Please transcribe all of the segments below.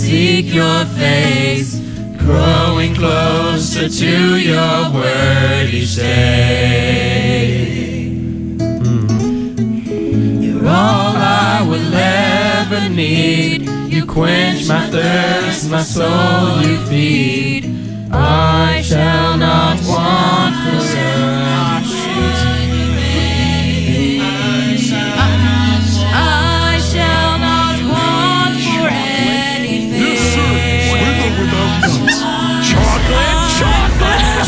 seek your face, growing closer to your word each day. You're all I will ever need. You quench my thirst, my soul you feed. I shall not want for anything. I shall not want for anything. Yes, sir. With or without nuts. Chocolate, chocolate,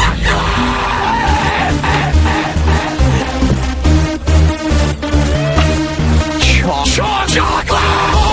chocolate. Chocolate.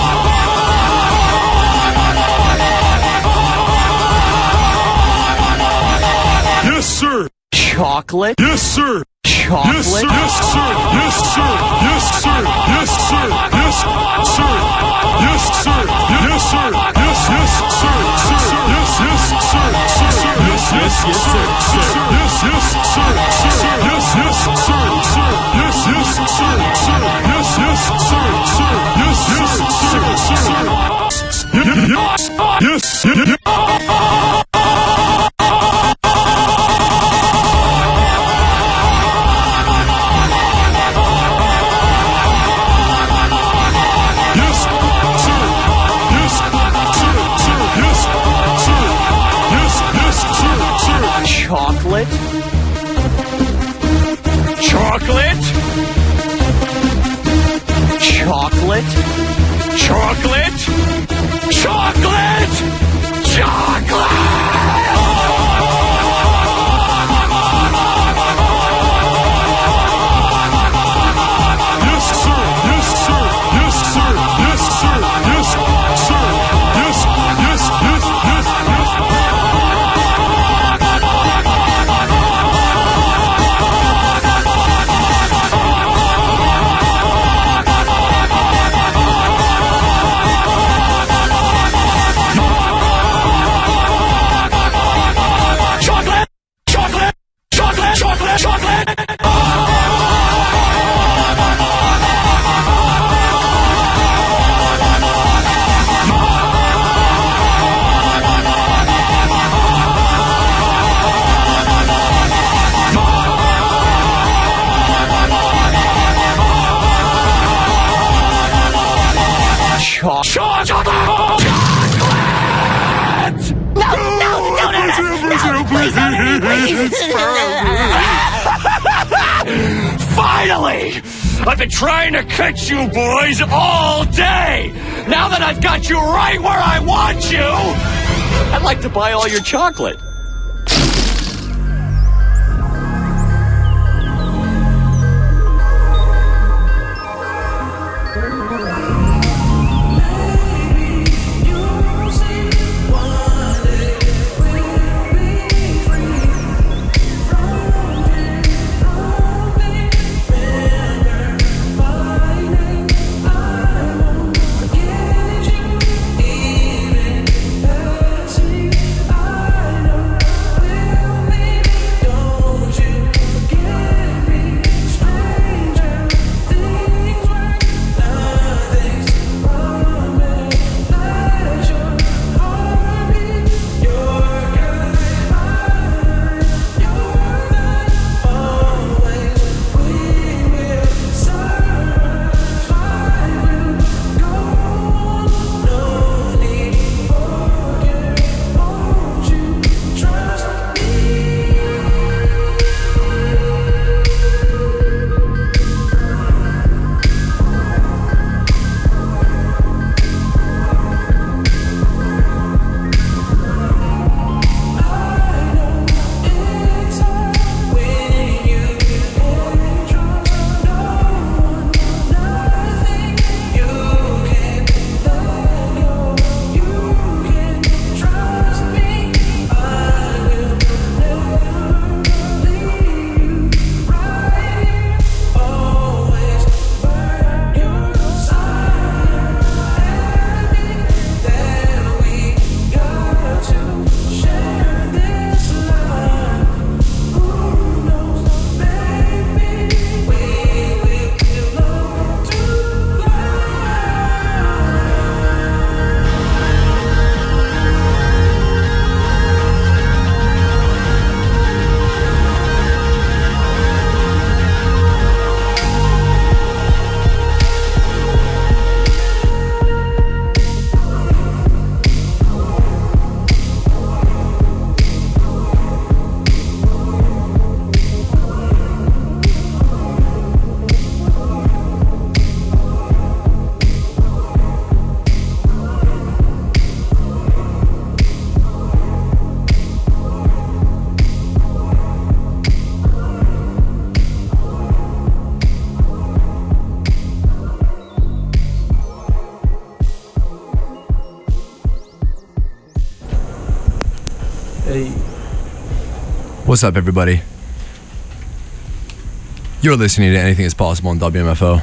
Yes, sir. Chocolate? Yes, sir. Chocolate? Yes, sir. Yes, sir. Yes, sir. Yes, sir. Yes, sir. Yes, sir. Yes, sir. Yes, sir. Yes, yes, sir. Yes, yes, sir. Yes, yes, sir. Yes, yes, sir. Yes, yes, sir. Yes, yes, sir. Yes, yes, sir. Yes, yes, sir. Yes, yes. Chocolate? Chocolate? Chocolate? Chocolate? Chocolate? Yes, sir. Yes, sir. Yes, sir. Yes, sir. Yes, sir. Yes, yes, yes, yes, yes. Chocolate! Chocolate! Chocolate! Chocolate! Chocolate! Finally! I've been trying to catch you boys all day! Now that I've got you right where I want you, I'd like to buy all your chocolate. What's up, everybody? You're listening to Anything Is Possible on WMFO.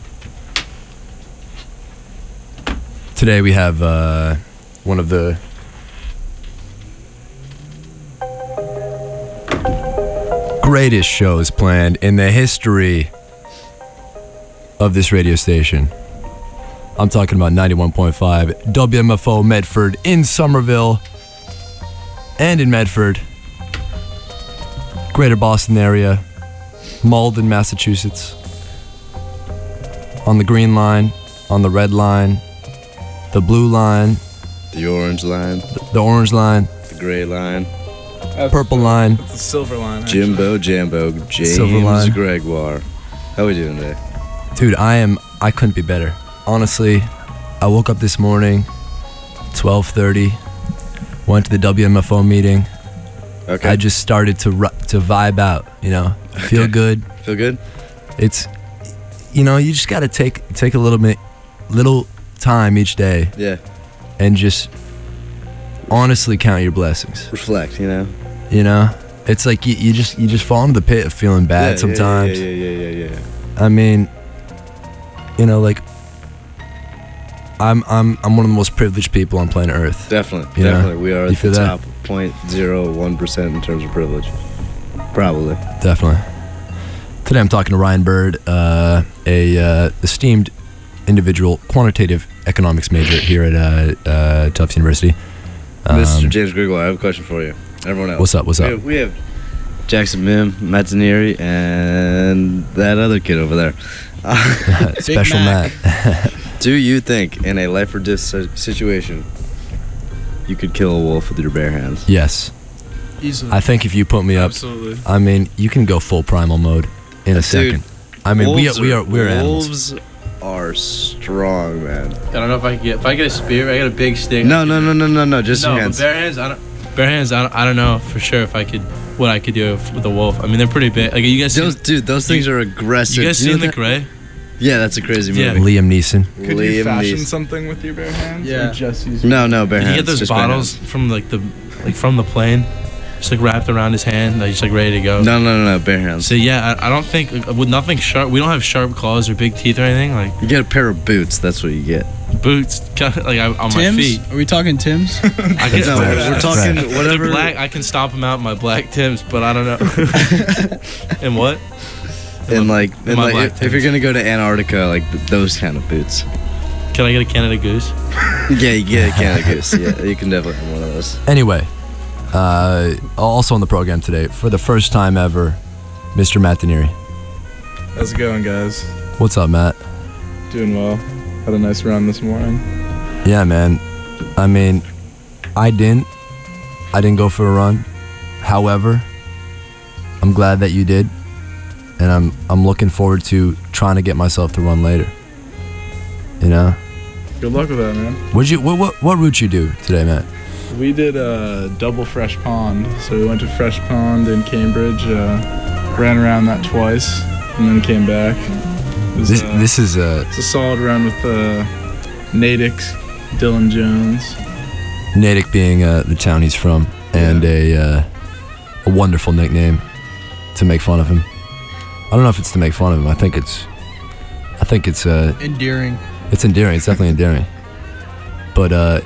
Today we have one of the greatest shows planned in the history of this radio station. I'm talking about 91.5 WMFO Medford in Somerville and in Medford, Greater Boston area, Malden, Massachusetts. On the green line, on the red line, the blue line, The orange line, the orange line, the gray line, purple line, It's the silver line. Actually. Jimbo Jambo, Silver line. James Gregoire. How we doing today? Dude, I couldn't be better. Honestly, I woke up this morning, 12:30, went to the WMFO meeting. Okay. I just started to vibe out, you know, feel Okay. good. Feel good? It's, you know, you just gotta take a little time each day Yeah. and just honestly count your blessings. Reflect, you know? You know, it's like you just fall into the pit of feeling bad Yeah, sometimes. Yeah. I mean, you know, like I'm one of the most privileged people on planet Earth. Definitely. You know? Definitely. We are You at feel the that? top 0.01% in terms of privilege. Probably. Definitely. Today I'm talking to Ryan Bird, a esteemed individual, quantitative economics major here at Tufts University. Mr. James Gregoire, I have a question for you. Everyone else. What's up? We have Jackson Mim, Matt Zanieri, and that other kid over there. Special Matt. Do you think in a life or death situation you could kill a wolf with your bare hands? Yes. Easily. I think if you put me up, Absolutely. I mean, you can go full primal mode in a second. I mean, we're animals. Wolves are strong, man. I don't know if I get a spear. I got a big stick. No, just No, your but hands. bare hands. I don't know for sure if I could what I could do with a wolf. I mean, they're pretty big. Like you guys, Those things are aggressive. you guys know seen The that? Gray? Yeah, that's a crazy movie. Yeah. Liam Neeson. Could you Liam fashion Neeson. something with your bare hands? Yeah. Or just use No, bare Did hands. he get those just bare bottles hands. from from the plane, just like wrapped around his hand, like just like ready to go? No, bare hands. So yeah, I don't think with nothing sharp. We don't have sharp claws or big teeth or anything. Like You get a pair of boots. That's what you get. boots, like on my Tim's? feet. Are we talking Tim's? I can No, we're talking They're whatever. black. I can stomp them out in my black Timbs, but I don't know. And what? And my black if you're gonna go to Antarctica, like those kind of boots. Can I get a Canada Goose? Yeah, you get a Canada Goose. Yeah, you can definitely have one of those. Anyway, also on the program today, for the first time ever, Mr. Matt Danieri. How's it going, guys? What's up, Matt? Doing well. Had a nice run this morning. Yeah, man. I mean, I didn't go for a run. However, I'm glad that you did, and I'm looking forward to trying to get myself to run later. You know? Good luck with that, man. What route you do today, Matt? We did a double Fresh Pond. So we went to Fresh Pond in Cambridge, ran around that twice, and then came back. It was, This is it's a solid run with Natick, Dylan Jones. Natick being the town he's from, and a wonderful nickname to make fun of him. I don't know if it's to make fun of him. I think it's Endearing. it's endearing. It's definitely endearing. But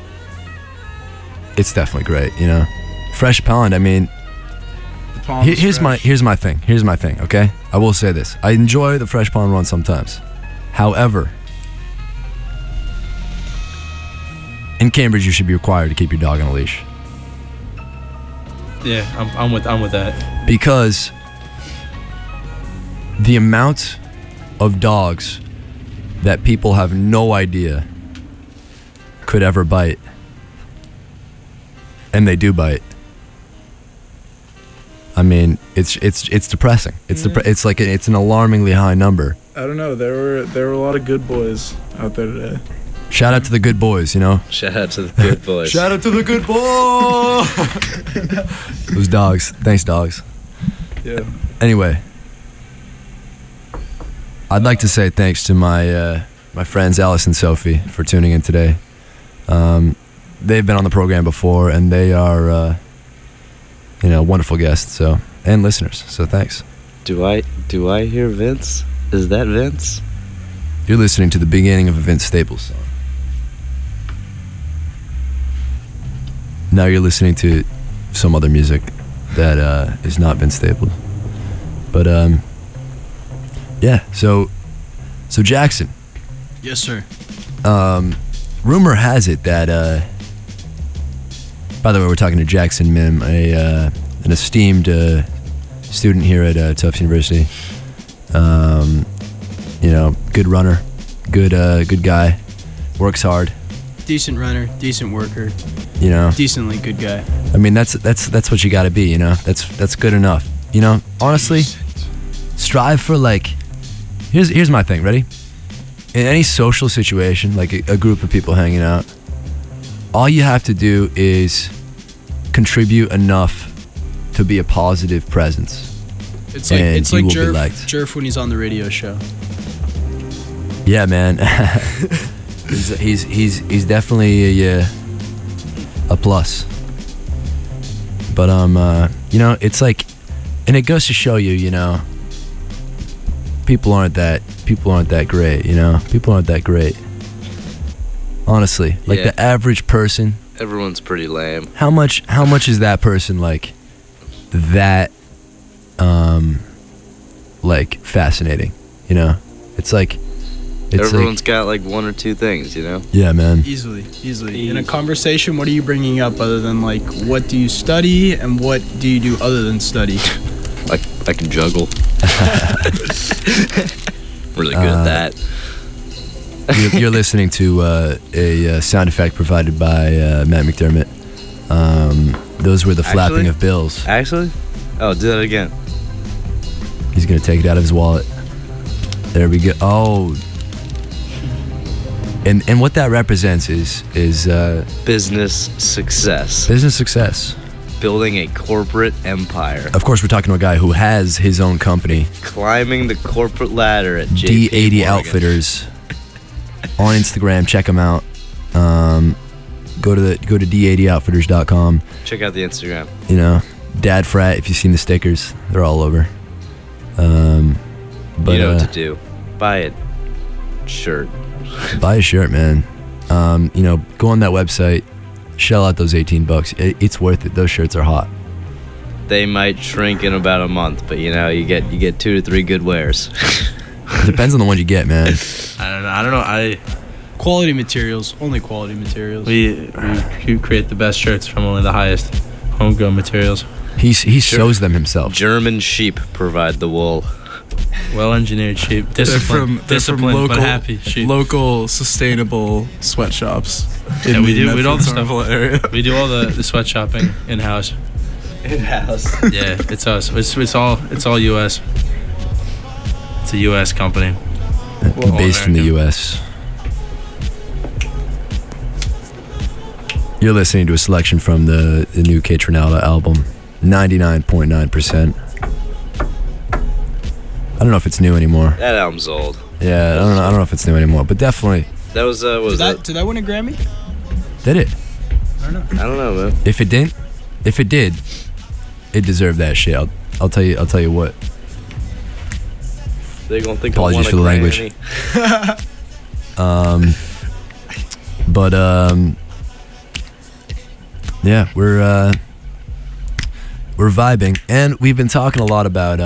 it's definitely great, you know. Fresh Pond. I mean, The pond was here's fresh. my thing. Okay, I will say this. I enjoy the Fresh Pond run sometimes. However, in Cambridge, you should be required to keep your dog on a leash. Yeah, I'm with that. Because the amount of dogs that people have no idea could ever bite, and they do bite. I mean, it's depressing. It's like it's an alarmingly high number. I don't know. There were a lot of good boys out there today. Shout out to the good boys, you know. Shout out to the good boys. Shout out to the good boys. Those dogs. Thanks, dogs. Yeah. Anyway, I'd like to say thanks to my my friends Alice and Sophie for tuning in today. They've been on the program before, and they are wonderful guests. So and listeners. So thanks. Do I hear Vince? Is that Vince? You're listening to the beginning of a Vince Staples song. Now you're listening to some other music that is not Vince Staples. But yeah. So Jackson. Yes, sir. Rumor has it that. By the way, we're talking to Jackson Mim, an esteemed student here at Tufts University. Good runner, good guy, works hard. Decent runner, decent worker. Decently good guy. I mean, that's what you got to be. That's good enough. Honestly, strive for Here's my thing. Ready? In any social situation, like a group of people hanging out, all you have to do is contribute enough to be a positive presence. It's like and it's you like will be liked. Jerf when he's on the radio show. Yeah, man. he's definitely a plus. But it's like, and it goes to show you, people aren't that great. People aren't that great. Honestly, like the average person. Everyone's pretty lame. How much is that person like fascinating? It's like everyone's got like one or two things, Yeah, man. Easily. In a conversation, what are you bringing up other than what do you study and what do you do other than study? I can juggle. Really good at that. You're listening to a sound effect provided by Matt McDermott. Those were the flapping of bills. Actually? Oh, do that again. He's gonna take it out of his wallet. There we go. Oh. And what that represents is business success. Business success. Building a corporate empire. Of course, we're talking to a guy who has his own company. Climbing the corporate ladder at JP D80 Morgan. Outfitters. On Instagram, check them out. Go to d80outfitters.com. Check out the Instagram. Dad Frat. If you've seen the stickers, they're all over. But you know what to do. Buy a shirt. Buy a shirt, man. Go on that website. Shell out those $18. It's worth it. Those shirts are hot. They might shrink in about a month, but you get 2 to 3 good wears. It depends on the one you get, man. I don't know. Quality materials, only quality materials. We create the best shirts from only the highest homegrown materials. He sews them himself. German sheep provide the wool. Well-engineered sheep. Disciplined, local, but happy sheep. Local, sustainable sweatshops. Yeah, we do all the stuff. Area. We do all the sweat shopping in-house. In-house. Yeah, it's us. It's all U.S. It's a U.S. company. Based in the U.S. You're listening to a selection from the new Kate Ronaldo album, 99.9%. I don't know if it's new anymore. That album's old. Yeah, I don't know if it's new anymore, but definitely. That was did that win a Grammy? Did it? I don't know, man. If it did, it deserved that shit. I'll tell you what. They're gonna think. Apologies for the language. Yeah, we're vibing, and we've been talking a lot about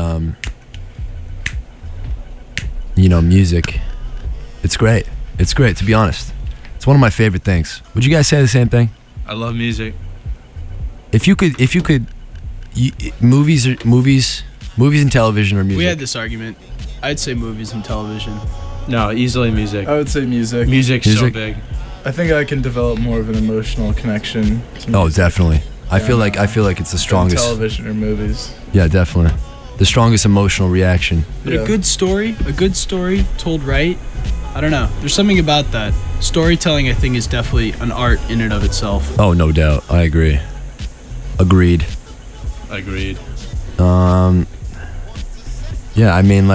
music. It's great. It's great, to be honest. It's one of my favorite things. Would you guys say the same thing? I love music. If you could, movies and television or music. We had this argument. I'd say movies and television. No, easily music. I would say music. Music's so big. I think I can develop more of an emotional connection to music. Oh, definitely. I feel like it's the strongest. Television or movies. Yeah, definitely. The strongest emotional reaction. But a good story told right, I don't know. There's something about that. Storytelling, I think, is definitely an art in and of itself. Oh, no doubt. I agree. Agreed. Yeah, I mean,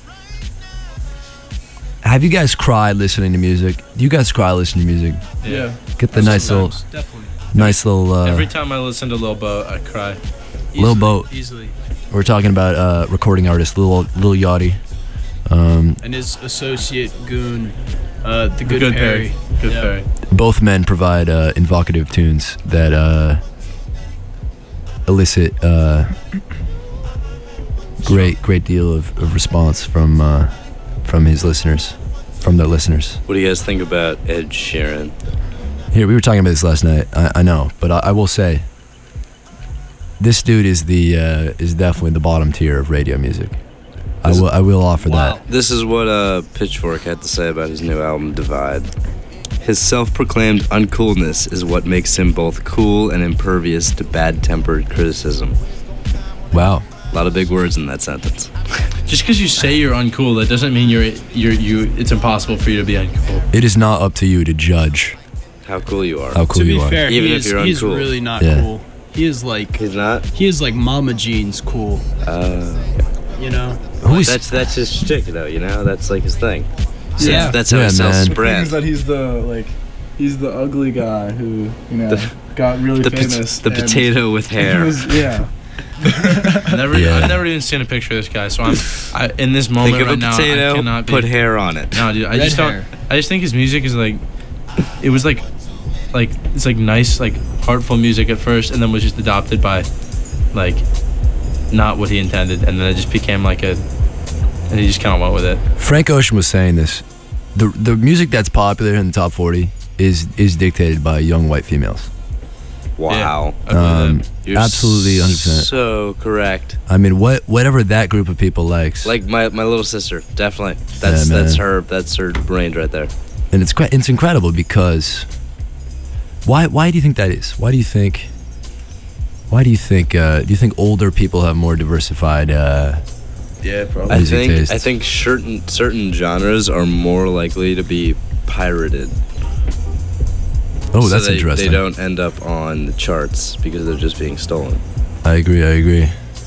have you guys cried listening to music? Do you guys cry listening to music? Yeah. Get the nice little. Every time I listen to Lil Boat, I cry. Lil Boat. Easily. We're talking about recording artist Lil Yachty. And his associate goon, the Good Perry. Good Perry. Both men provide evocative tunes that elicit great deal of response from his listeners, from their listeners. What do you guys think about Ed Sheeran? Here, we were talking about this last night. I know, but I will say, this dude is definitely the bottom tier of radio music. I will offer that. This is what Pitchfork had to say about his new album, Divide. His self-proclaimed uncoolness is what makes him both cool and impervious to bad-tempered criticism. Wow. A lot of big words in that sentence. Just because you say you're uncool, that doesn't mean it's impossible for you to be uncool. It is not up to you to judge how cool you are. How cool you are. To be fair, even he if you're uncool. He's really not Yeah. cool. He is like He's not? He is like Mama Jean's cool. You know? That's his shtick, though. You know, that's like his thing. So Yeah. that's how Yeah, he sells his man. The thing brand. is that he's the ugly guy who got really famous. The and potato with he hair. was- yeah. I've never even seen a picture of this guy, so I in this moment Think of right a now, I potato, cannot be. put hair on it. No, dude, I Red just hair. don't. I just think his music is like, it was like it's like nice, like heartful music at first, and then was just adopted by, like, not what he intended, and then it just became like and he just kind of went with it. Frank Ocean was saying this. The music that's popular in the top 40 is dictated by young white females. Wow. I believe that. You're Absolutely 100%. so correct. I mean, whatever that group of people likes, Like my little sister, definitely. Yeah, That's man. that's her range right there. and it's incredible because why do you think that is? Why do you think do you think older people have more diversified? Yeah, probably. I Music think tastes. I think certain genres are more likely to be pirated. Oh, so that's they, interesting. They don't end up on the charts because they're just being stolen. I agree.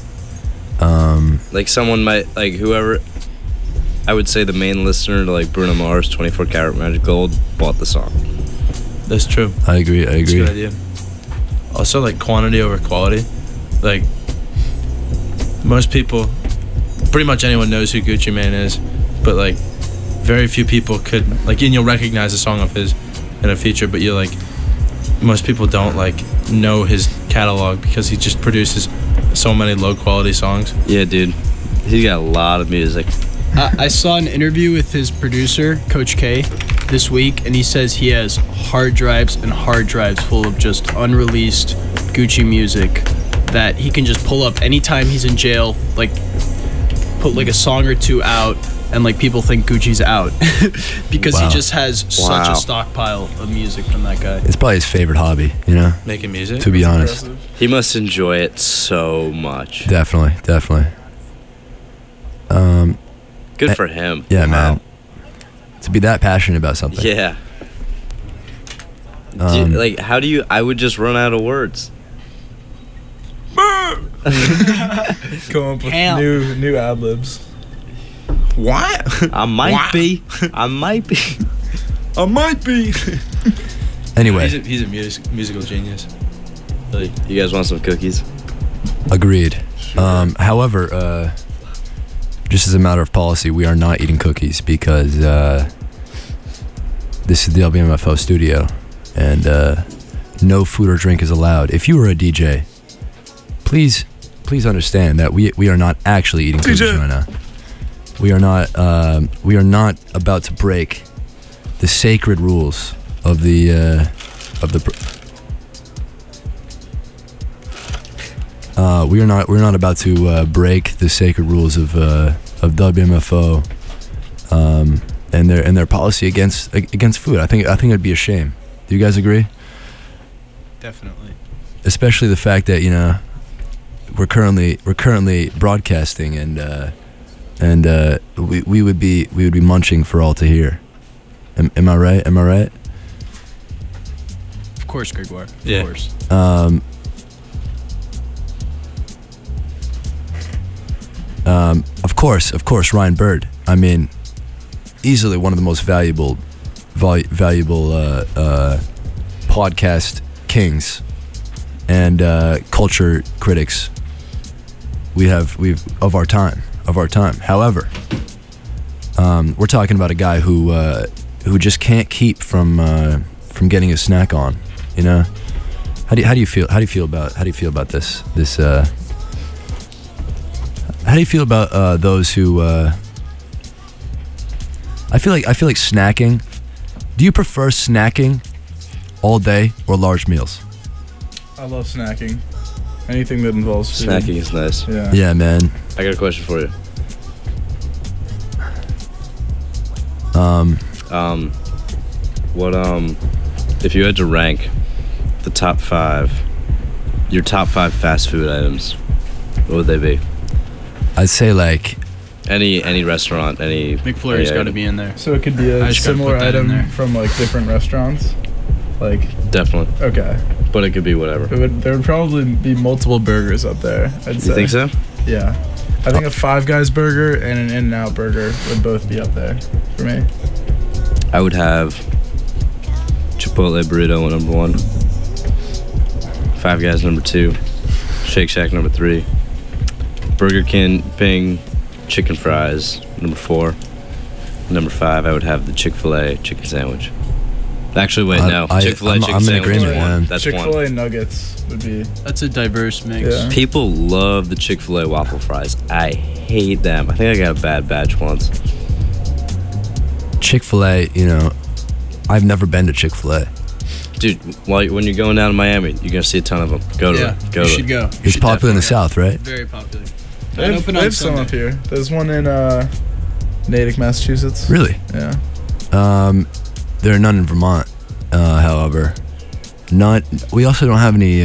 Like someone might, like whoever, I would say the main listener to like Bruno Mars 24 Karat Magic Gold bought the song. That's true. I agree. That's a good idea. Also, like quantity over quality. Like most people, pretty much anyone knows who Gucci Mane is, but like very few people could like, and you'll recognize a song of his in a feature, but you're like, most people don't like know his catalog because he just produces so many low quality songs. Yeah, dude. He's got a lot of music. I saw an interview with his producer, Coach K, this week, and he says he has hard drives and hard drives full of just unreleased Gucci music that he can just pull up anytime he's in jail, like put like a song or two out, and like people think Gucci's out because Wow. he just has such Wow. a stockpile of music from that guy. It's probably his favorite hobby, you know. Making music. To be honest, He must enjoy it so much. definitely. Good for him. Yeah, Wow. man. To be that passionate about something. Yeah. Like, how do you? I would just run out of words. Come up with Hell. new ad libs. What? I might be. I might be. I might be. Anyway, He's a musical genius. Really. You guys want some cookies? agreed. However, just as a matter of policy, we are not eating cookies because this is the LBMFO studio, and no food or drink is allowed. If you were a DJ, please understand that we are not actually eating cookies right now. We are not about to break the sacred rules of the we're not about to break the sacred rules of WMFO and their policy against food. I think it'd be a shame. Do you guys agree? Definitely. Especially the fact that, you know, we're currently broadcasting and we would be munching for all to hear. Am I right? Of course, Gregoire. Of Yeah. course. Of course, Ryan Bird. I mean, easily one of the most valuable podcast kings and culture critics we've of our time. However, we're talking about a guy who just can't keep from getting his snack on. You know, how do you feel about this? How do you feel about those who? I feel like snacking. Do you prefer snacking all day or large meals? I love snacking. Anything that involves food. Snacking is nice. Yeah. Yeah, man. I got a question for you. If you had to rank the top 5, your top 5 fast food items, what would they be? I'd say like any restaurant, any McFlurry's got to be in there. So it could be I a just gotta similar put that in item there. from like different restaurants. Like, Definitely, okay. but it could be whatever. There would probably be multiple burgers up there, I'd say. You think so? Yeah. I think a Five Guys burger and an In-N-Out burger would both be up there for me. I would have Chipotle burrito number 1, Five Guys number 2, Shake Shack number 3, Burger King chicken fries number 4, number 5 I would have the Chick-fil-A chicken sandwich. Actually, wait, no. Chick-fil-A chicken I'm in sandwich agreement, is one. man. That's Chick-fil-A one. nuggets would be. That's a diverse mix. Yeah. People love the Chick-fil-A waffle fries. I hate them. I think I got a bad batch once. Chick-fil-A. You know, I've never been to Chick-fil-A. Dude, when you're going down to Miami, you're gonna see a ton of them. Go to it. You should go. It's popular in the South, right? Very popular. They have some up here. There's one in Natick, Massachusetts. Really? Yeah. There are none in Vermont. However, we also don't have any.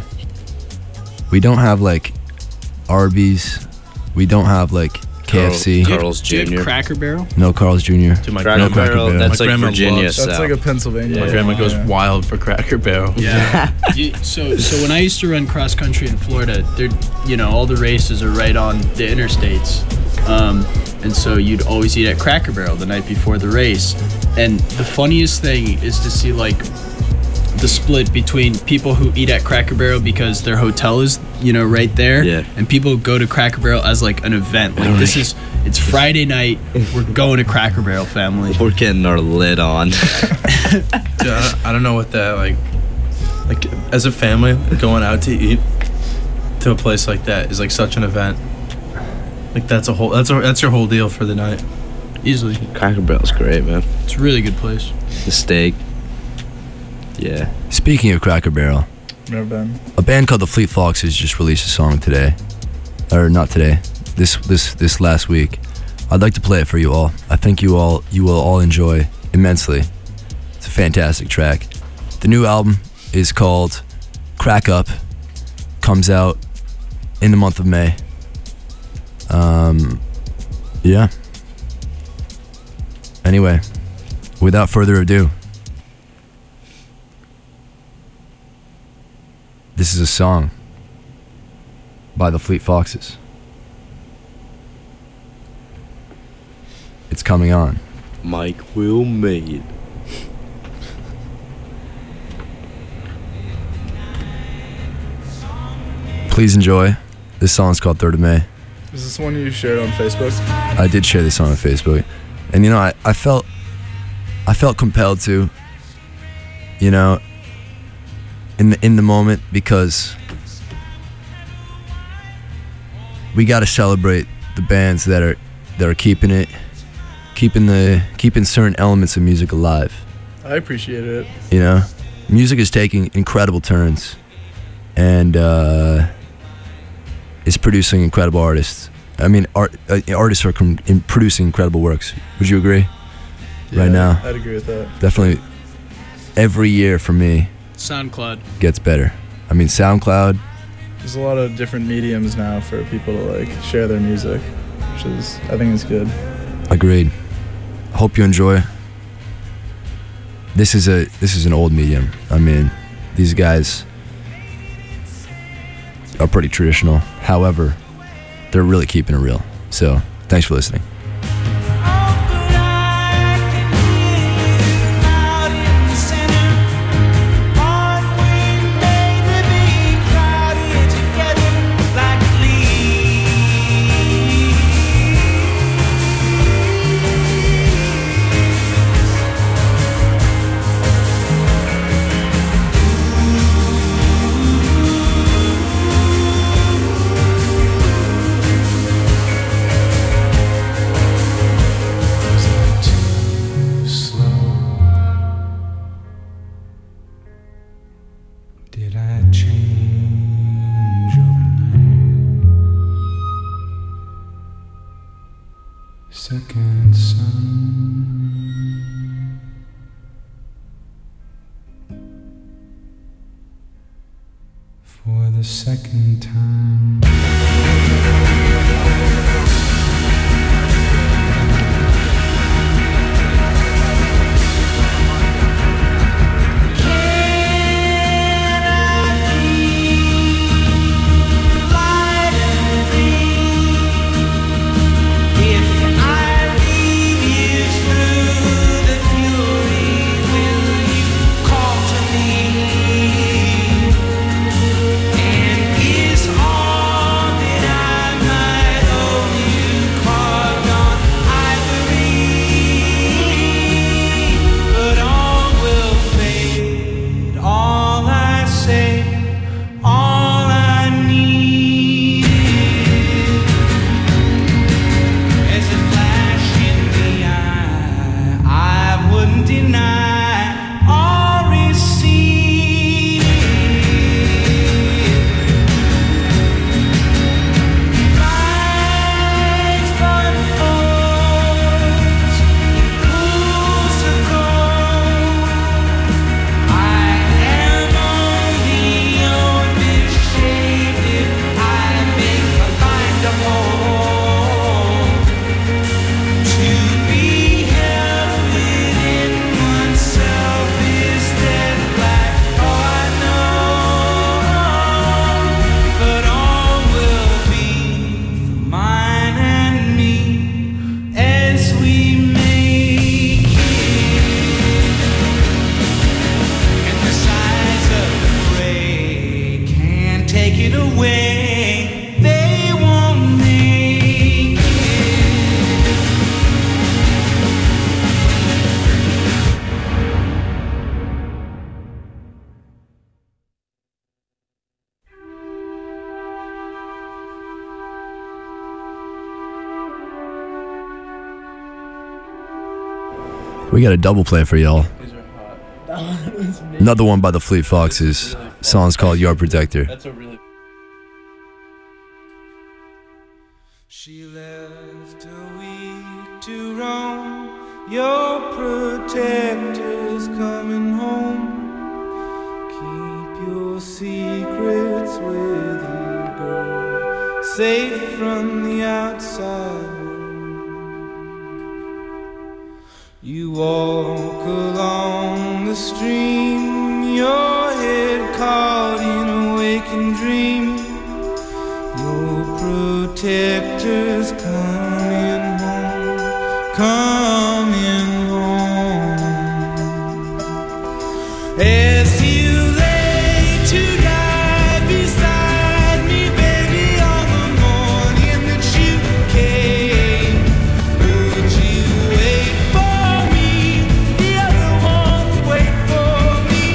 We don't have like Arby's. We don't have like KFC. Carl's Do you have Jr. Cracker Barrel? No Carl's Jr. To my Cracker grandma, Barrel, that's My like grandma Virginia loves- South. That's like a Pennsylvania. my one. grandma goes Yeah. wild for Cracker Barrel. Yeah. So when I used to run cross country in Florida, there, all the races are right on the interstates, and so you'd always eat at Cracker Barrel the night before the race. And the funniest thing is to see like the split between people who eat at Cracker Barrel because their hotel is right there, Yeah. and people who go to Cracker Barrel as like an event. Like it's Friday night, we're going to Cracker Barrel, family. We're getting our lid on. Dude, I don't know what that like as a family going out to eat to a place like that is like such an event. Like that's your whole deal for the night. Easily, Cracker Barrel's great, man. it's a really good place. The steak. Yeah. Speaking of Cracker Barrel, Never been. a band called the Fleet Foxes just released a song today, or not today. This last week. I'd like to play it for you all. I think you will all enjoy immensely. It's a fantastic track. The new album is called Crack Up. Comes out in the month of May. Yeah. Anyway, without further ado, this is a song by the Fleet Foxes. It's coming on. Mike Will Made. Please enjoy. This song's called 3rd of May. Is this one you shared on Facebook? I did share this song on Facebook. And I felt compelled to, in the moment, because we got to celebrate the bands that are keeping certain elements of music alive. I appreciate it. Music is taking incredible turns, and is producing incredible artists. I mean, artists are producing incredible works. Would you agree? Right now, I'd agree with that. definitely. Every year for me SoundCloud. gets better. I mean, SoundCloud. There's a lot of different mediums now for people to like share their music, which is, I think, is good. Agreed. Hope you enjoy. This is an old medium. I mean, these guys are pretty traditional. However, they're really keeping it real. So, thanks for listening. Like leaves. for the second time. We got a double play for y'all. Another one by the Fleet Foxes. Song's called Yard Protector. That's a really. She left a week to roam. Your protector's coming home. Keep your secrets with you, girl. Safe from the outside. You walk along the stream, your head caught in a waking dream. Your protector's coming home, coming home. As you lay to die beside me, baby, on the morning that you came, would you wait for me? The other one would wait for me.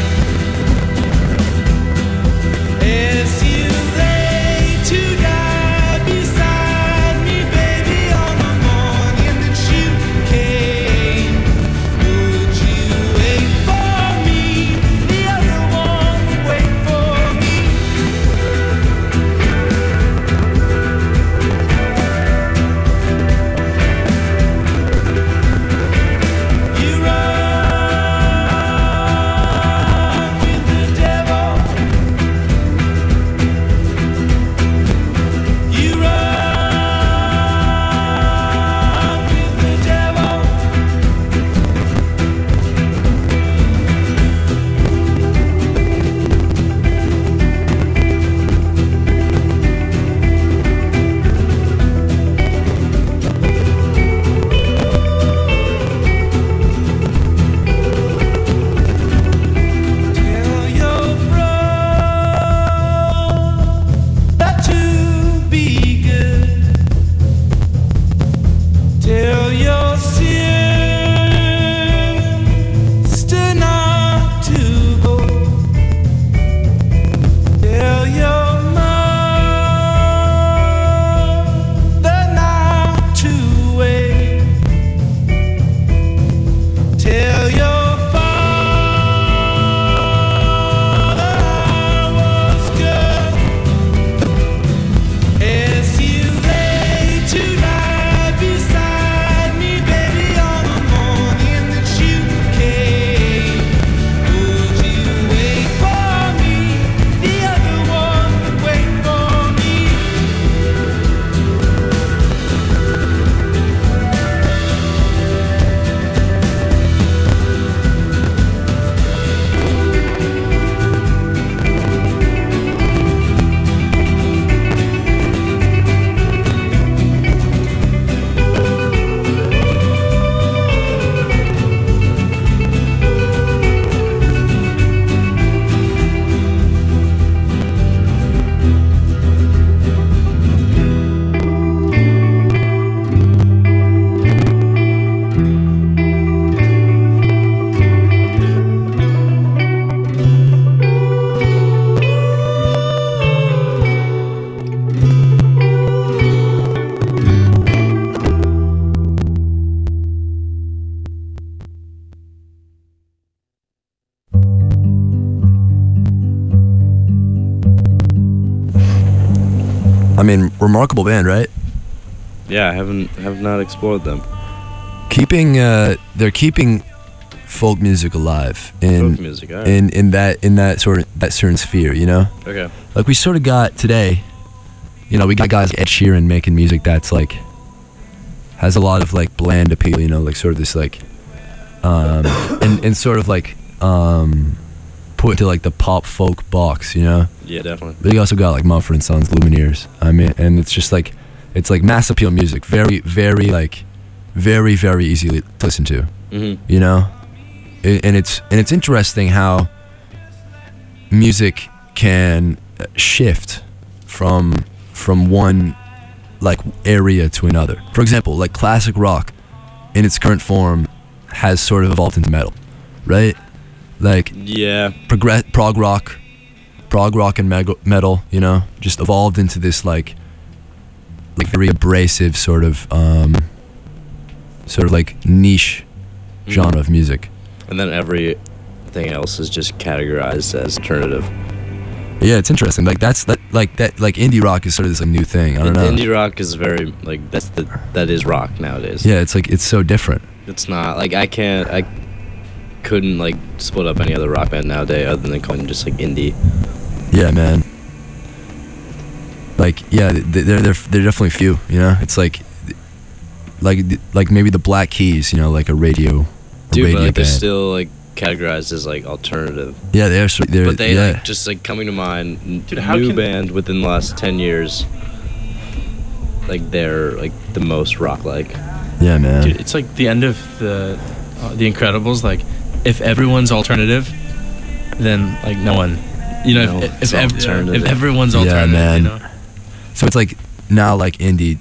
As you lay to die beside me, baby, on the morning that you came, would you wait for me? I mean, remarkable band, right? Yeah, I have not explored them. They're keeping folk music alive in Folk music, alright. in that sort of that certain sphere, you know. Okay. Like we sort of got today, you know, we got guys like Ed Sheeran making music that's like has a lot of like bland appeal, you know, like sort of this like and sort of like put into like the pop folk box, you know. Yeah, definitely. But you also got like Mumford & Sons, Lumineers. I mean, and it's just like it's like mass appeal music, very very easy to listen to. Mm-hmm. You know, and it's interesting how music can shift from one like area to another. For example, like classic rock in its current form has sort of evolved into metal, right? Like Yeah. prog rock and metal, you know, just evolved into this like very abrasive sort of like niche genre of music. And then everything else is just categorized as alternative. Yeah, it's interesting. Like like indie rock is sort of this like new thing. I don't know. Indie rock is very like that is rock nowadays. Yeah, it's like it's so different. It's not like I couldn't like split up any other rock band nowadays other than calling them just like indie. Yeah, man. Like yeah, they're definitely few. You know, it's like maybe the Black Keys. You know, like a radio. Dude, but like they're band. still like categorized as like alternative. Yeah, they're. But they yeah. like just like coming to mind. Dude, how new can- band within the last 10 years. Like they're like the most rock like. Yeah, man. Dude, it's like the end of the Incredibles. Like, if everyone's alternative, then like no one, you know, No, if it's alternative. if everyone's Yeah, alternative, man. you know. So it's like now like indie,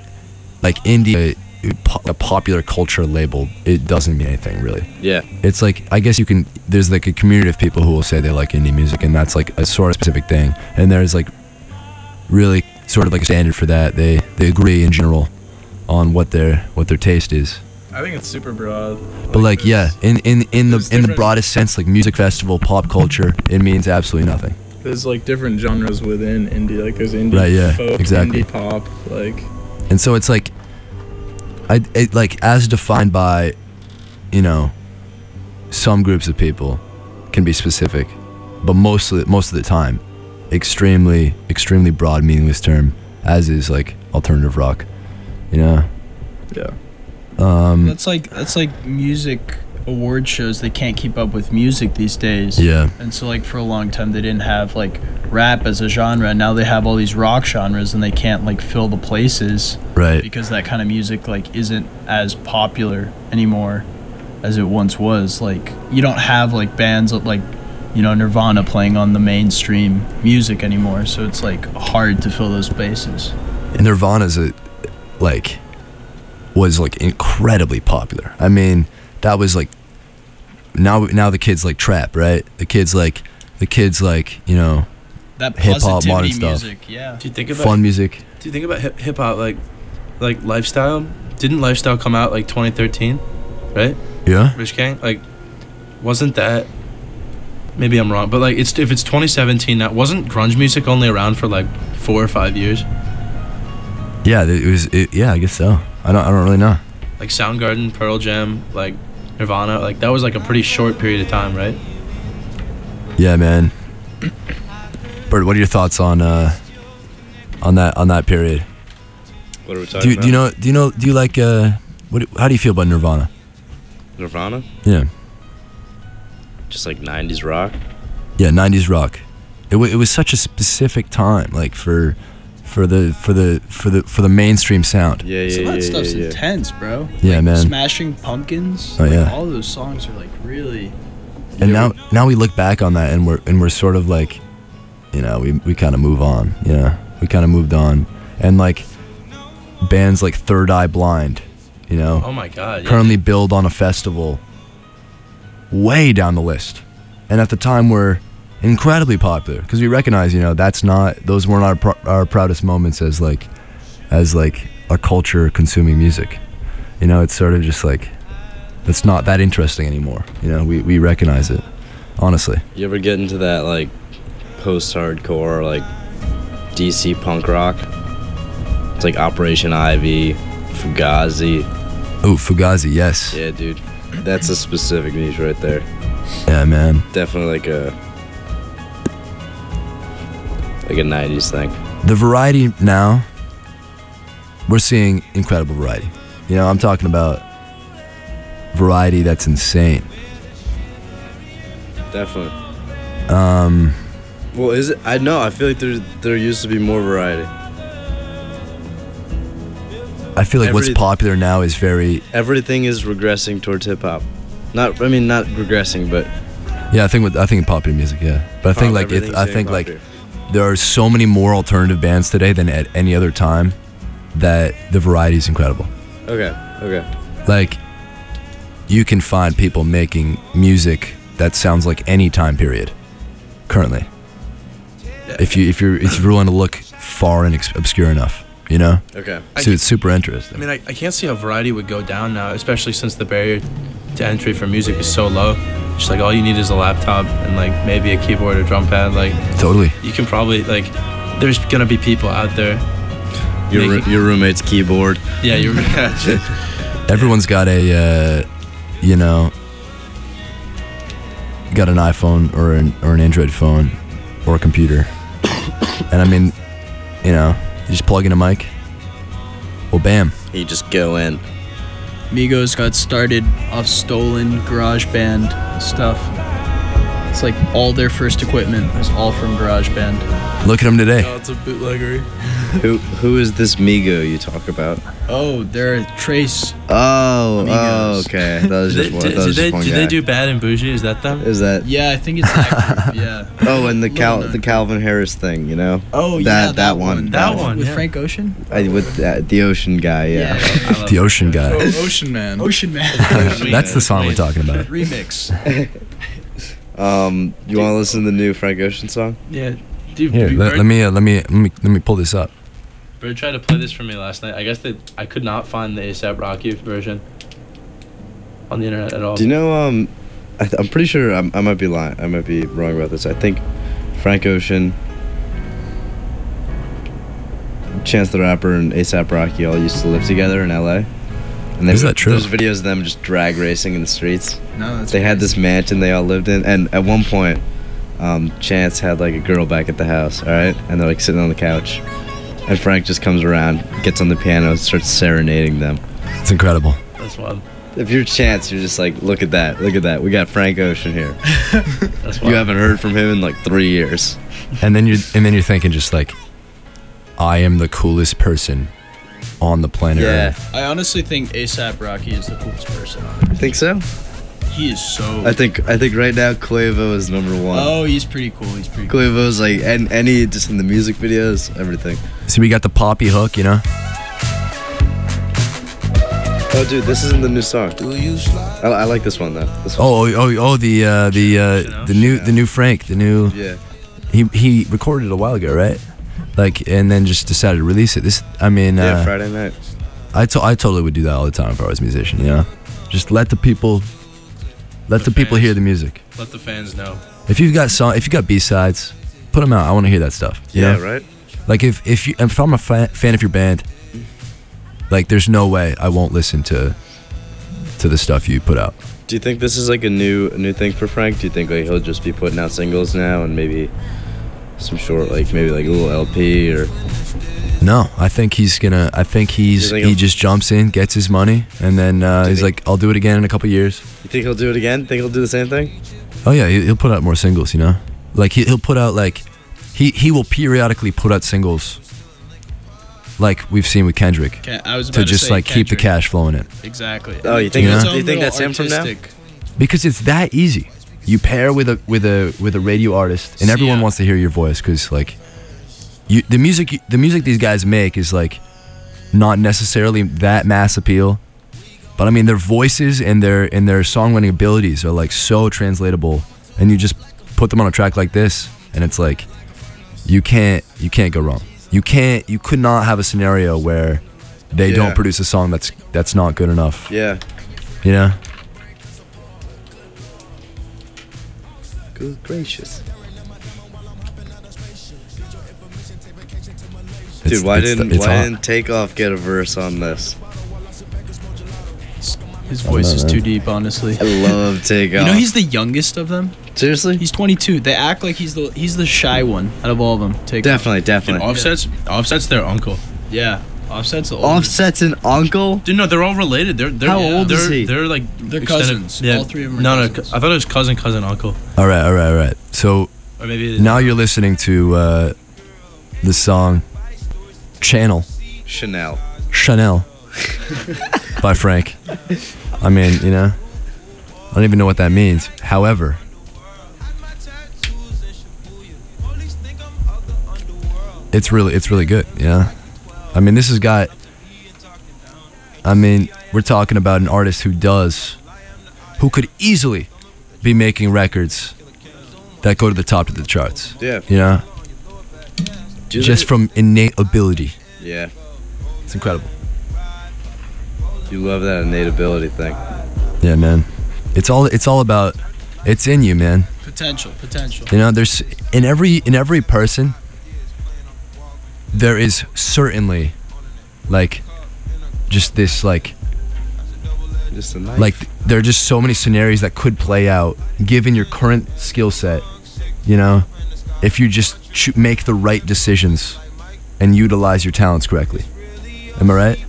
a popular culture label. It doesn't mean anything really. Yeah. It's like I guess you can. There's like a community of people who will say they like indie music, and that's like a sort of specific thing. And there's like really sort of like a standard for that. They agree in general on what their taste is. I think it's super broad. But like yeah, in the there's in the different- broadest sense, like music festival, pop culture, it means absolutely nothing. There's like different genres within indie. Like there's indie Right, yeah, folk, exactly. indie pop. Like And so it's like, like as defined by, you know, some groups of people, can be specific, but most of the time, extremely broad, meaningless term, as is like alternative rock, you know. yeah. That's like music award shows. They can't keep up with music these days. Yeah. And so like for a long time they didn't have like rap as a genre. Now they have all these rock genres and they can't like fill the places Right. because that kind of music like isn't as popular anymore as it once was. Like you don't have like bands like, you know, Nirvana playing on the mainstream music anymore. So it's like hard to fill those spaces. Nirvana's was like incredibly popular. I mean, that was like now the kids like trap, right? The kids like you know, That hip hop, positivity modern stuff, music, yeah. Do you think about fun music. Do you think about hip hop like Lifestyle? Didn't Lifestyle come out like 2013, right? Yeah. Rich Gang, like, wasn't that? Maybe I'm wrong, but like if it's 2017, that wasn't grunge music only around for like 4 or 5 years? Yeah, yeah, I guess so. I don't really know. Like Soundgarden, Pearl Jam, like Nirvana, like that was like a pretty short period of time, right? Yeah, man. Bert, what are your thoughts on that period? What are we talking about? Do you like how do you feel about Nirvana? Nirvana? Yeah. Just like 90s rock? Yeah, 90s rock. It was such a specific time, like for the mainstream sound. Yeah, So that stuff's intense, bro. Yeah, man. Smashing Pumpkins. Oh, like, yeah. all those songs are like really. And now we look back on that and we're sort of like, you know, we kind of move on. Yeah, we kind of moved on, and like bands like Third Eye Blind, you know. Oh my God. Yeah. Currently billed on a festival way down the list, and at the time were incredibly popular because we recognize, you know, those weren't our proudest moments as a culture consuming music. You know, it's sort of just like it's not that interesting anymore. You know, we recognize it, honestly. You ever get into that like post-hardcore like DC punk rock? It's like Operation Ivy, Fugazi. Oh, Fugazi, yes. Yeah, dude. That's a specific niche right there. Yeah, man. Definitely like a 90s thing. The variety now, we're seeing incredible variety. You know, I'm talking about variety that's insane. Definitely. Well, is it? I know. I feel like there used to be more variety. I feel like what's popular now is very. Everything is regressing towards hip hop. Not regressing, but. Yeah, I think popular music. Yeah, but I think like there are so many more alternative bands today than at any other time that the variety is incredible. Okay. Like, you can find people making music that sounds like any time period currently. If you're willing to look far and obscure enough, you know. Okay. So it's super interesting. I mean, I can't see how variety would go down now, especially since the barrier to entry for music is so low. Just like all you need is a laptop and like maybe a keyboard or drum pad. Like totally. You can probably like. There's gonna be people out there. Your roommate's keyboard. Yeah, Everyone's got a, got an iPhone or an Android phone or a computer, and I mean, you just plug in a mic. Well, bam. You just go in. Migos got started off stolen GarageBand stuff. It's like all their first equipment was all from GarageBand. Look at them today. Oh, it's a bootleggery. Who is this Migo you talk about? Oh, they're Trace. Oh, okay. That was just one. Do they do Bad and Bougie? Is that them? Is that? Yeah, I think it's that group, yeah. Oh, and the Calvin Harris thing, you know? Oh, yeah, that one. That one with Frank Ocean. With the Ocean guy, yeah. The Ocean guy. Oh, Ocean Man. Ocean Man. That's the song we're talking about. Remix. You want to listen to the new Frank Ocean song? Yeah. Dude, Here, let me pull this up. Bird tried to play this for me last night. I guess I could not find the ASAP Rocky version on the internet at all. Do you know? I'm pretty sure I might be lying. I might be wrong about this. I think Frank Ocean, Chance the Rapper, and ASAP Rocky all used to live together in LA. And is that true? There's videos of them just drag racing in the streets. No, that's They had this mansion they all lived in, and at one point, Chance had like a girl back at the house. All right, and they're like sitting on the couch, and Frank just comes around, gets on the piano, and starts serenading them. It's incredible. That's wild. If you're Chance, you're just like, look at that. We got Frank Ocean here. That's wild. You haven't heard from him in like 3 years. And then you're thinking just like, I am the coolest person on the planet Earth. I honestly think ASAP Rocky is the coolest person. You think so? He is so. I think right now Quavo is number one. Oh, he's pretty cool. Quavo's like, and any just in the music videos, everything. So we got the poppy hook, you know. Oh, dude, this isn't the new song. I like this one though. This one. The new Frank, the new. Yeah. He recorded it a while ago, right? Like, and then just decided to release it. Friday night. I totally would do that all the time if I was a musician, you know. Just let the people hear the music. Let the fans know. If you've got B-sides, put them out. I want to hear that stuff. You know? Right. Like if I'm a fan of your band, like there's no way I won't listen to the stuff you put out. Do you think this is like a new thing for Frank? Do you think like he'll just be putting out singles now and maybe some short, like maybe like a little LP or? No, I think he just jumps in, gets his money, and then he's like, I'll do it again in a couple years. You think he'll do it again? Think he'll do the same thing? Oh yeah, he'll put out more singles, you know. Like he'll put out like he will periodically put out singles, like we've seen with Kendrick. I was about to just say like keep the cash flowing in. Exactly. Oh, you think? You know? Do you think that's him from now? Because it's that easy. You pair with a radio artist, and everyone wants to hear your voice because like the music these guys make is like not necessarily that mass appeal, but I mean their voices and their songwriting abilities are like so translatable, and you just put them on a track like this, and it's like you can't go wrong. You could not have a scenario where they don't produce a song that's not good enough. Yeah. You know? Good gracious. Dude, why it's didn't hot. Takeoff get a verse on this? His voice is man. too deep, honestly. I love Takeoff. You know he's the youngest of them. Seriously? He's 22. They act like he's the shy one out of all of them. Take Definitely. Offset's their uncle. Yeah, Offset's the oldest. Offset's an uncle? Dude, no, they're all related. They're How old is he? They're like They're extended- cousins. Yeah. All three of them are No, cousins. I thought it was cousin, uncle, All right. So or maybe now you're listening to the song "Channel" Chanel. by Frank. I mean, you know, I don't even know what that means. However, it's really good. Yeah, I mean, this has got. I mean, we're talking about an artist who could easily be making records that go to the top of the charts. Yeah. You know, Do just they- from innate ability. Yeah. It's incredible. You love that innate ability thing. Yeah, man. It's all about. It's in you, man. Potential. You know, there's in every person. There is certainly, like, just this like Just a knife. like there are just so many scenarios that could play out given your current skill set. You know, if you just make the right decisions and utilize your talents correctly. Am I right?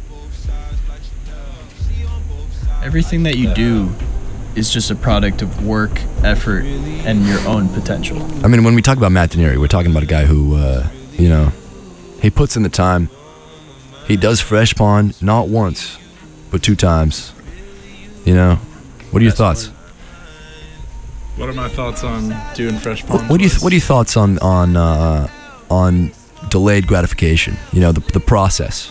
Everything that you do is just a product of work, effort, and your own potential. I mean, when we talk about Matt Denieri, we're talking about a guy who, you know, he puts in the time. He does Fresh Pond not once, but 2 times. You know, what are your thoughts? What are my thoughts on doing Fresh Pond? What are your thoughts on delayed gratification? You know, the process.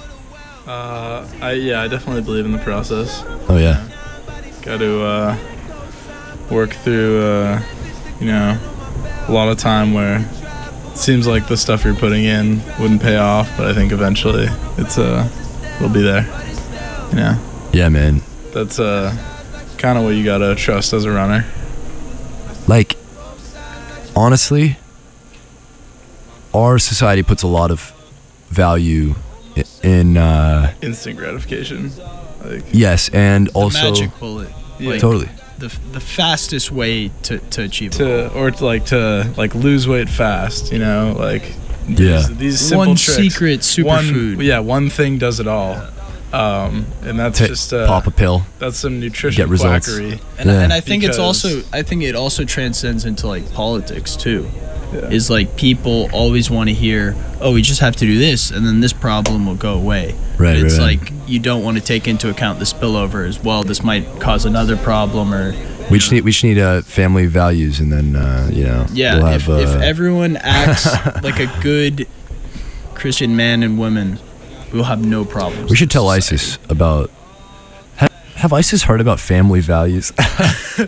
I definitely believe in the process. Oh yeah. Got to work through, you know, a lot of time where it seems like the stuff you're putting in wouldn't pay off, but I think eventually it'll be there. You know, Yeah, man. that's kind of what you gotta trust as a runner. Like, honestly, our society puts a lot of value in Instant gratification. Like, yes, and also Magic bullet. Yeah. totally. The fastest way to achieve a goal. to lose weight fast, you know, like Yeah. these simple One tricks. secret superfood. One thing does it all. And that's just pop a pill. that's some nutrition Get results. quackery. And, Yeah. and I think Because- I think it also transcends into like politics too. Yeah. Is like people always want to hear, oh, we just have to do this, and then this problem will go away. Right, But it's right. like you don't want to take into account the spillover as well. This might cause another problem, or We just need family values, and then you know, yeah. we'll if, have, if everyone acts like a good Christian man and woman, we'll have no problems. we should in tell society. ISIS about. Have ISIS heard about family values? At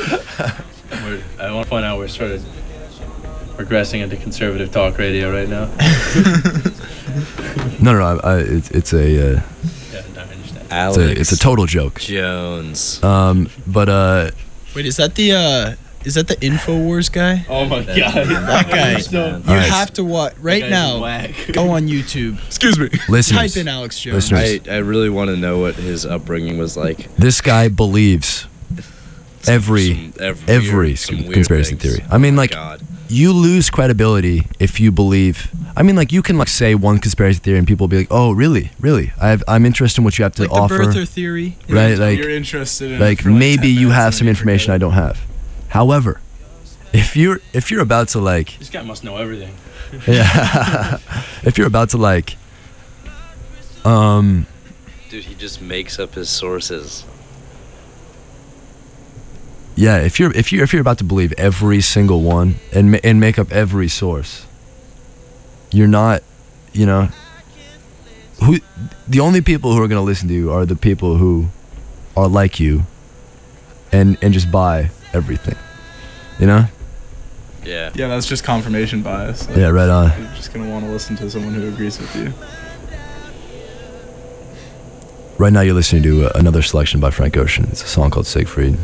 one point, we're sort of progressing into conservative talk radio right now. No. It's a Yeah, no, I understand. Alex it's a total joke. Jones. But Wait, is that the Infowars guy? Oh my god. That guy. Man. You Alright. have to watch right now. Go on YouTube. Excuse me. listeners, Type in Alex Jones. listeners, I really want to know what his upbringing was like. this guy believes every Some weird conspiracy things. theory. I mean, Oh my like, God. you lose credibility if you believe. I mean, like, you can like say one conspiracy theory and people will be like, "Oh, really? I'm interested in what you have to Like offer." the birther theory. Right, like- you're interested in Like it for like maybe 10 you minutes have and some then you information I forget. don't have. However, if you're about to like, This guy must know everything. yeah, if you're about to like, Dude, he just makes up his sources. yeah, if you're about to believe every single one and make up every source, you're not, you know, who the only people who are gonna listen to you are the people who are like you, and just buy everything, you know. Yeah. Yeah, that's just confirmation bias. Like, Yeah, right on. You're just gonna want to listen to someone who agrees with you. Right now, you're listening to another selection by Frank Ocean. It's a song called Siegfried.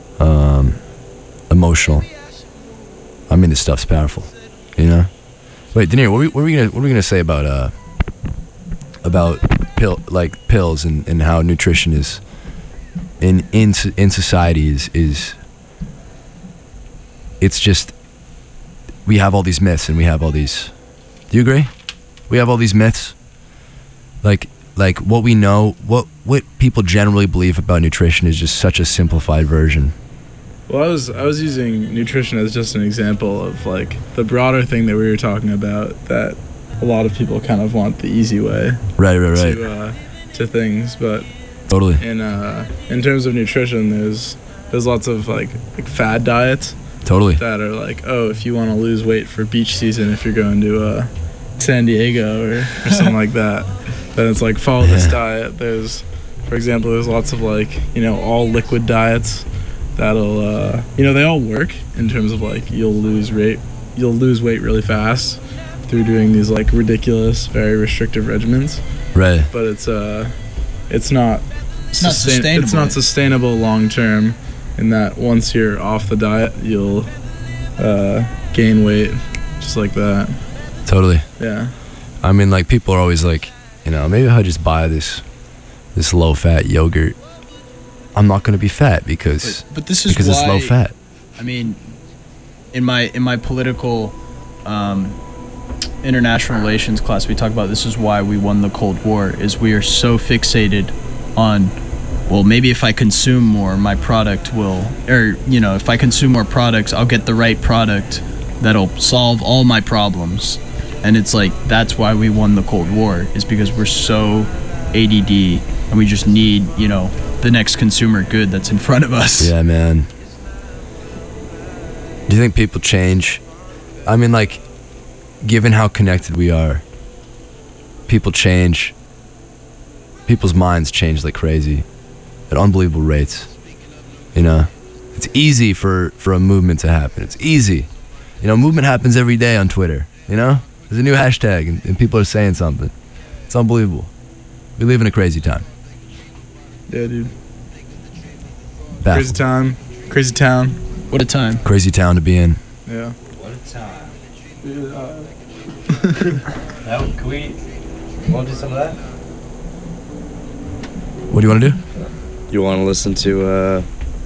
Emotional. I mean, this stuff's powerful, you know? Wait, Denier, what were we gonna say about pills and how nutrition is in society is it's just, we have all these myths and we have all these. Do you agree? We have all these myths, like what we know, what people generally believe about nutrition is just such a simplified version. Well, I was using nutrition as just an example of like the broader thing that we were talking about, that a lot of people kind of want the easy way Right. to things, but Totally. in terms of nutrition, there's lots of like fad diets Totally. that are like, oh, if you want to lose weight for beach season, if you're going to San Diego or something like that, then it's like follow this diet. There's, for example, there's lots of like, all liquid diets that'll they all work in terms of like you'll lose weight really fast through doing these like ridiculous, very restrictive regimens. Right. But it's not sustainable. It's not sustainable long term, in that once you're off the diet, you'll gain weight just like that. Totally. Yeah. I mean, like, people are always like, maybe if I just buy this low-fat yogurt, I'm not gonna be fat because But this is because why, it's low fat. I mean, in my political international relations class, we talk about this is why we won the Cold War, is we are so fixated on, well, maybe if I consume more, my product will, or, if I consume more products, I'll get the right product that'll solve all my problems. And it's like, that's why we won the Cold War, is because we're so ADD and we just need, the next consumer good that's in front of us. Yeah, man. Do you think people change? I mean, like, given how connected we are, people change. People's minds change like crazy at unbelievable rates. It's easy for a movement to happen. It's easy. Movement happens every day on Twitter. There's a new hashtag and people are saying something. It's unbelievable. We live in a crazy time. Yeah, dude. Baffled. Crazy time. Crazy town. What a time. Crazy town to be in. Yeah. What a time. Can we want to do some of that? What do you want to do? You want to listen to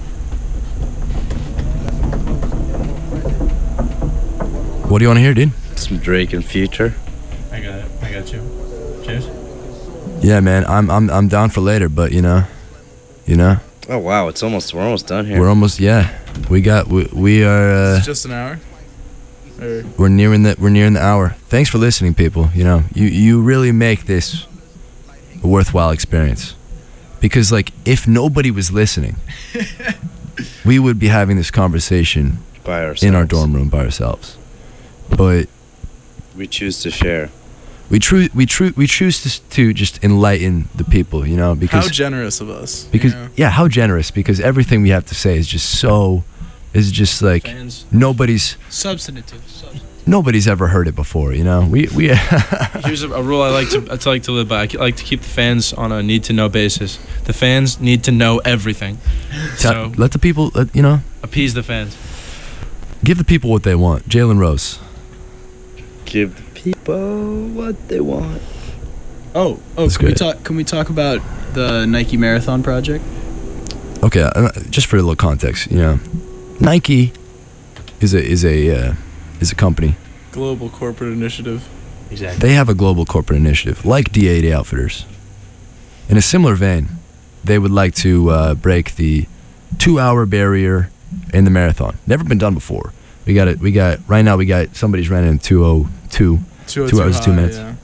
What do you want to hear, dude? some Drake and Future? I got it. I got you. Cheers. Yeah, man. I'm down for later, but Oh wow, we're almost done here. we're almost we are It's just an hour. Or we're nearing the hour. Thanks for listening, people. You really make this a worthwhile experience, because like if nobody was listening, we would be having this conversation by ourselves. in our dorm room by ourselves. But We choose to share. we choose to just enlighten the people, because how generous of us. because how generous, because everything we have to say is just like Fans. nobody's ever heard it before, we Here's a rule I like to live by. I like to keep the fans on a need to know basis. The fans need to know everything. So let the people appease the fans. give the people what they want. Jalen Rose. Give the people what they want. Oh, That's can we great. talk the the Nike Marathon project? Okay, just for a little context, Nike is a company. Global corporate initiative. Exactly. They have a global corporate initiative like D80 Outfitters. In a similar vein, they would like to break the 2-hour barrier in the marathon. Never been done before. Right now we got somebody's running in 2:02. 2 hours, 2 minutes. Yeah.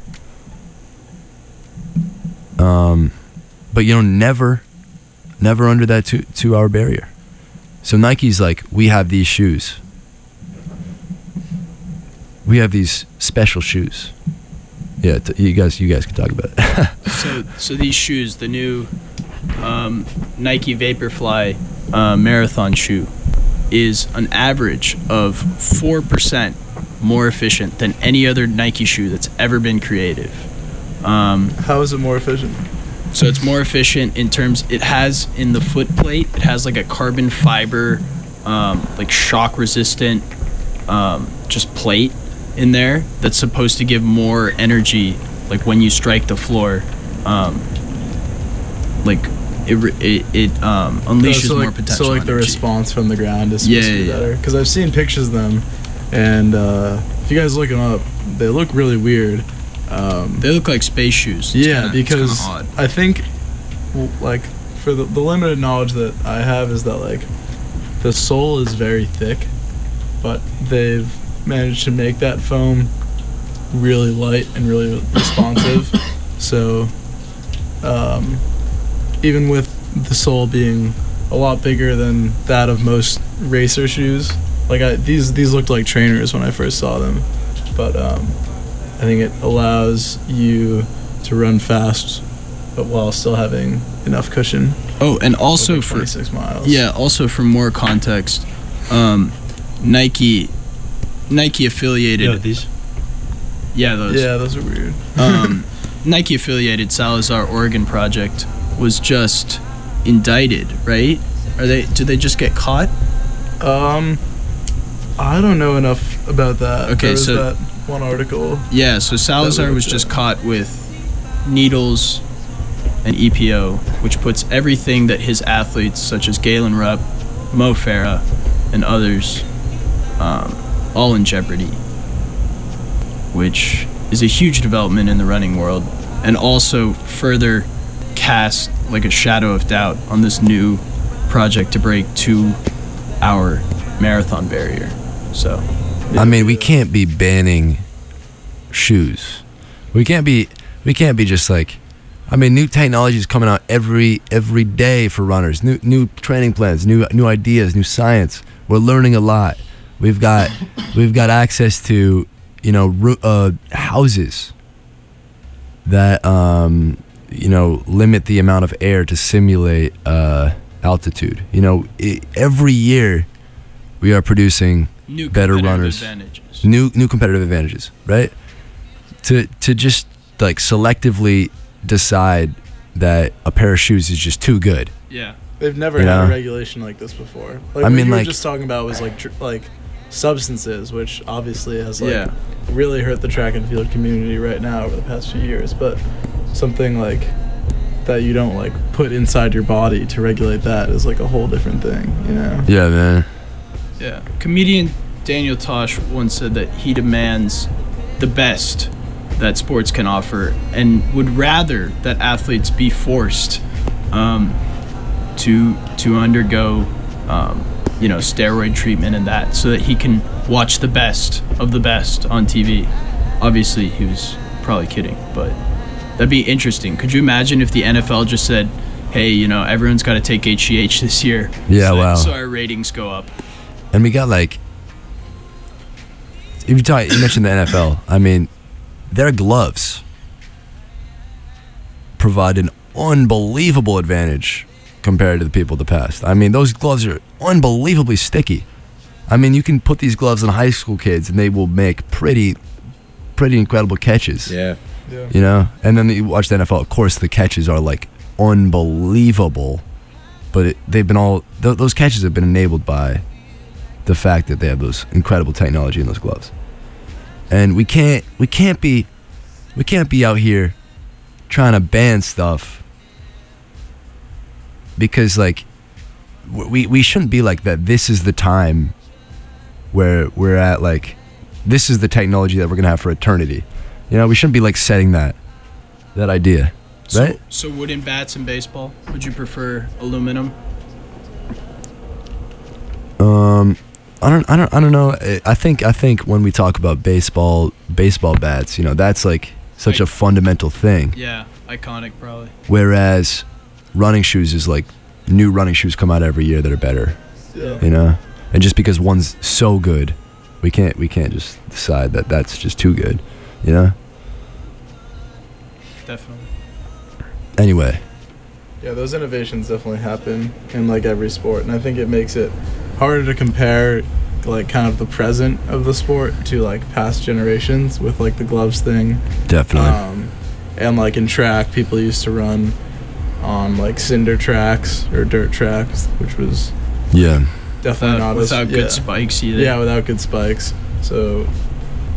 But never under that 2-hour barrier. So Nike's like, we have these shoes. We have these special shoes. Yeah, you guys can talk about it. So these shoes, the new Nike Vaporfly marathon shoe, is an average of 4% more efficient than any other Nike shoe that's ever been created. How is it more efficient? So it's more efficient in terms, it has in the foot plate, it has like a carbon fiber, like shock resistant, just plate in there that's supposed to give more energy, like when you strike the floor. Like it unleashes so more like, potential. So like the energy. response from the ground is supposed to be better. Because I've seen pictures of them, and if you guys look them up, they look really weird. They look like space shoes. It's Yeah, kinda, because it's kinda odd. I think, like, for the limited knowledge that I have is that, like, the sole is very thick, but they've managed to make that foam really light and really responsive. So, even with the sole being a lot bigger than that of most racer shoes, like, these looked like trainers when I first saw them, but I think it allows you to run fast, but while still having enough cushion. Oh, and also over for 26 miles. Yeah, also for more context, Nike affiliated. Yo, these. Yeah, those. Yeah, those are weird. Nike affiliated Salazar Oregon project was just indicted, right? Did they just get caught? I don't know enough about that. Okay, there was so- that one article. Yeah, so Salazar was just caught with needles and EPO, which puts everything that his athletes, such as Galen Rupp, Mo Farah, and others, all in jeopardy, which is a huge development in the running world, and also further cast like a shadow of doubt on this new project to break 2-hour marathon barrier. So, I mean, we can't be banning shoes. We can't be just like, I mean, new technology is coming out every day for runners. New training plans, new ideas, new science. We're learning a lot. We've got access to, you know, houses that limit the amount of air to simulate altitude. You know, every year we are producing new better competitive runners, advantages. new competitive advantages, right? To just like selectively decide that a pair of shoes is just too good. Yeah. They've never You had know? a regulation like this before. Like I what mean, you were like- just talking about was like substances, which obviously has like Yeah. really hurt the track and field community right now over the past few years. But something like that you don't like put inside your body to regulate that is like a whole different thing, you know? Yeah, man. Yeah. Comedian Daniel Tosh once said that he demands the best that sports can offer and would rather that athletes be forced to undergo steroid treatment and that so that he can watch the best of the best on TV. Obviously, he was probably kidding, but that'd be interesting. Could you imagine if the NFL just said, hey, you know, everyone's got to take HGH this year. Yeah, so wow. So our ratings go up. And we got like, if you mentioned the NFL, I mean, their gloves provide an unbelievable advantage compared to the people of the past. I mean, those gloves are unbelievably sticky. I mean, you can put these gloves on high school kids and they will make pretty incredible catches. Yeah. You know? And then you watch the NFL, of course the catches are like unbelievable, but those catches have been enabled by the fact that they have those incredible technology in those gloves. And we can't be out here trying to ban stuff because like we shouldn't be like that. This is the time where we're at, like this is the technology that we're gonna have for eternity. You know, we shouldn't be like setting that idea, right? So wooden bats in baseball? Would you prefer aluminum? I don't know. I think when we talk about baseball bats, you know, that's like such a fundamental thing. Yeah, iconic probably. Whereas running shoes is like new running shoes come out every year that are better. Yeah. You know, and just because one's so good, we can't just decide that that's just too good. You know. Definitely. Anyway. Yeah, those innovations definitely happen in like every sport, and I think it makes it harder to compare like kind of the present of the sport to like past generations with like the gloves thing. Definitely. And like in track, people used to run on like cinder tracks or dirt tracks, which was Yeah. definitely not without as, good spikes either. Yeah, without good spikes. So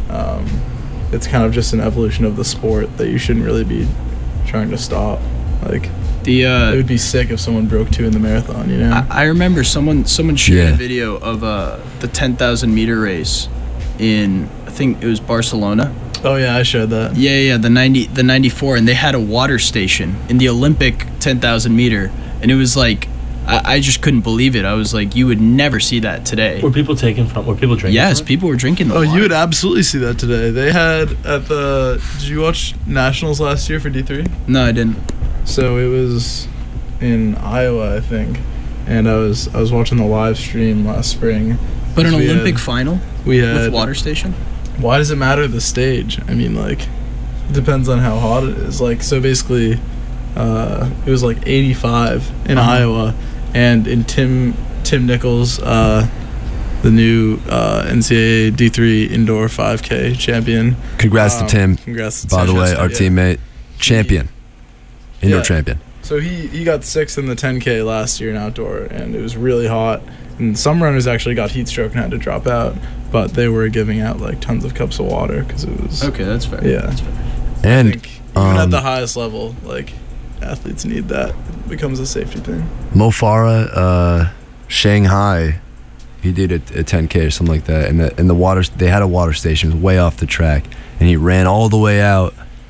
it's kind of just an evolution of the sport that you shouldn't really be trying to stop. Like, it would be sick if someone broke 2 in the marathon, you know? I remember someone shared Yeah. a video of the 10,000 meter race in, I think it was Barcelona. Oh yeah, I showed that. Yeah, the 94, and they had a water station in the Olympic 10,000 meter, and it was like, I just couldn't believe it. I was like, you would never see that today. Were people taking from? Were people drinking? Yes, from it? people were drinking the Oh, water. you would absolutely see that today. They had at the. Did you watch Nationals last year for D3? No, I didn't. So it was in Iowa, I think, and I was watching the live stream last spring. But an We had- Olympic final We with had. water station? Why does it matter the stage? I mean, like, it depends on how hot it is. Like, so basically, it was like 85 in Iowa, and in Tim Nichols, the new NCAA D3 indoor 5K champion. Congrats to Tim. Congrats to By Tim. the way, our Yeah. teammate, champion, indoor Yeah. champion. So he got 6th in the 10K last year in outdoor, and it was really hot. And some runners actually got heat stroke and had to drop out, but they were giving out like tons of cups of water because it was. Okay, that's fair. Yeah. That's fair. I And think even at the highest level, like, athletes need that. It becomes a safety thing. Mo Farah, Shanghai, he did a 10K or something like that, and the water, they had a water station, it was way off the track, and he ran all the way out,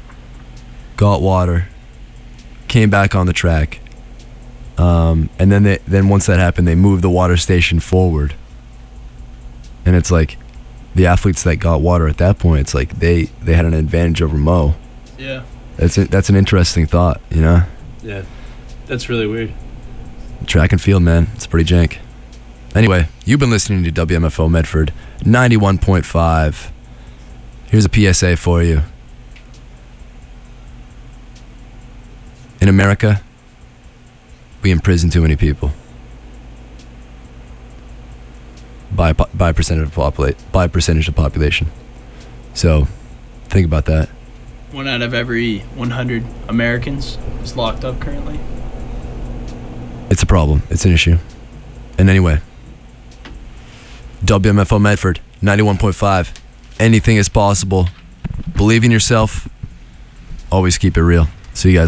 got water, came back on the track, and then once that happened, they moved the water station forward, and it's like the athletes that got water at that point, it's like they had an advantage over Mo. Yeah. That's an interesting thought, you know. Yeah, that's really weird. Track and field, man. It's pretty jank. Anyway, you've been listening to WMFO Medford 91.5. Here's a PSA for you. In America, we imprison too many people by percentage of population. So, think about that. 1 out of every 100 Americans is locked up currently. It's a problem. It's an issue. And anyway, WMFO Medford 91.5. Anything is possible. Believe in yourself. Always keep it real. See you guys.